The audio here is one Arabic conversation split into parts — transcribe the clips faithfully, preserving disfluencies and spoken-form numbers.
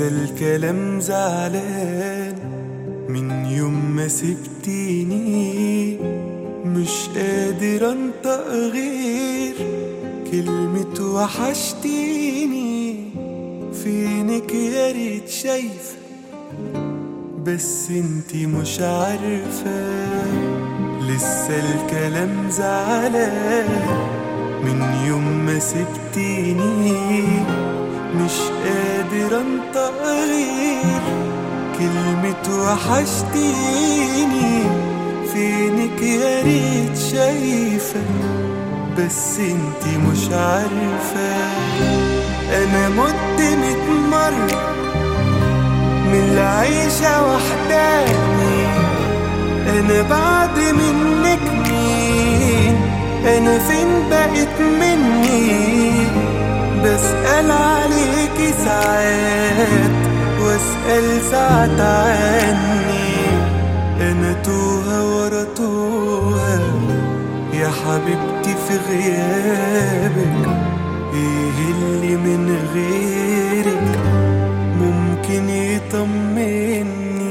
لسه الكلام زعلان من يوم ما سبتيني، مش قادر انطق غير كلمة وحشتيني. فينك يا ريت شايفة بس انتي مش عارفة، لسه الكلام زعلان من يوم ما سبتيني، مش قادر انطق غير كلمة وحشتيني. فينك يا ريت شايفة بس انتي مش عارفة. انا مت ميت مرة من العيشة وحداني، انا بعد منك مين؟ انا فين بقيت مني؟ بسأل عليكي ساعات واسأل ساعات عني، انا توها ورا توها يا حبيبتي في غيابك. ايه اللي من غيرك ممكن يطمني؟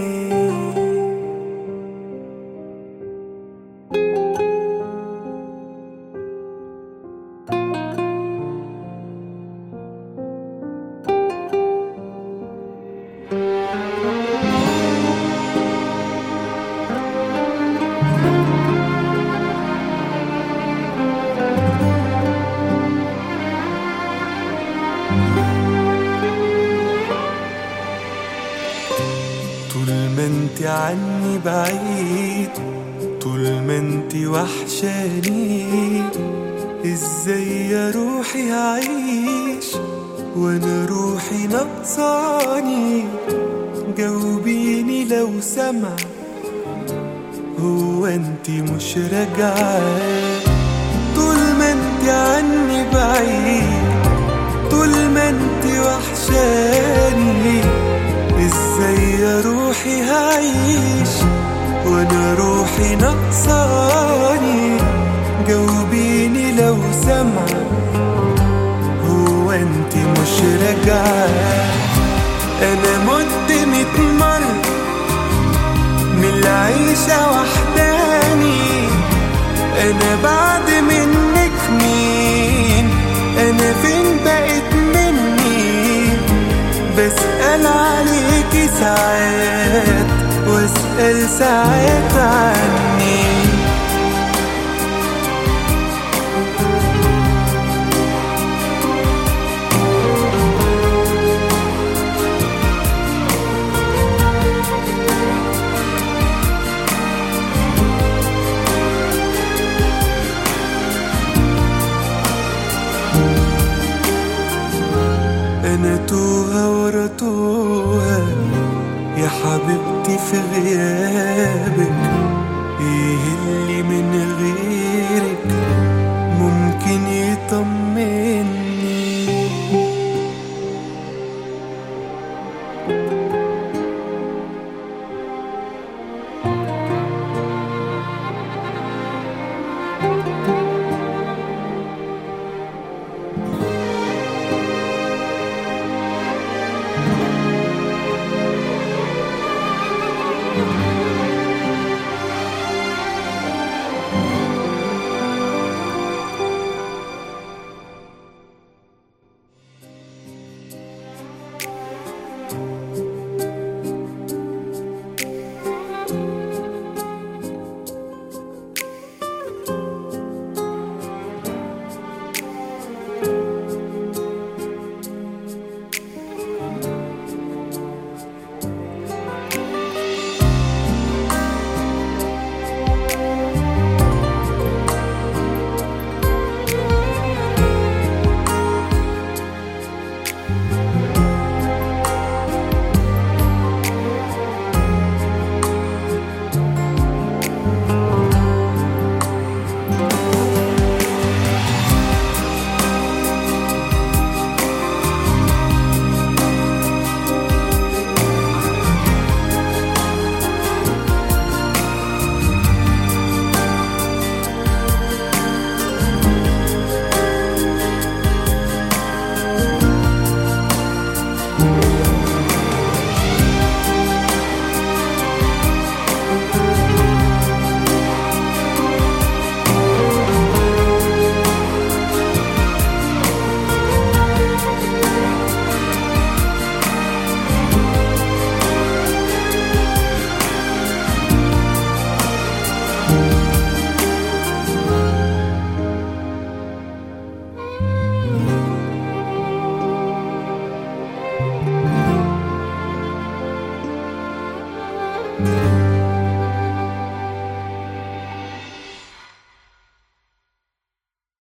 طول ما انتي عني بعيد، طول ما انتي وحشاني، ازاي يا روحي هعيش وانا روحي نقصاني؟ جاوبيني لو سمع، هو انتي مش راجعة؟ طول ما انتي عني بعيد، طول ما انتي وحشاني، ازاي يا روحي هعيش وانا روحي نقصاني؟ جاوبيني لو سمع، هو انتي مش راجعة؟ انا مت ميت مرة من العيشة وحداني، انا بعد منك مين؟ انا فين بقيت مني؟ بسأل عليكي ساعات واسأل ساعات عني، أنا توها ورا توها يا حبيبتي في غيابك. إيه اللي من غيرك ممكن يطمني؟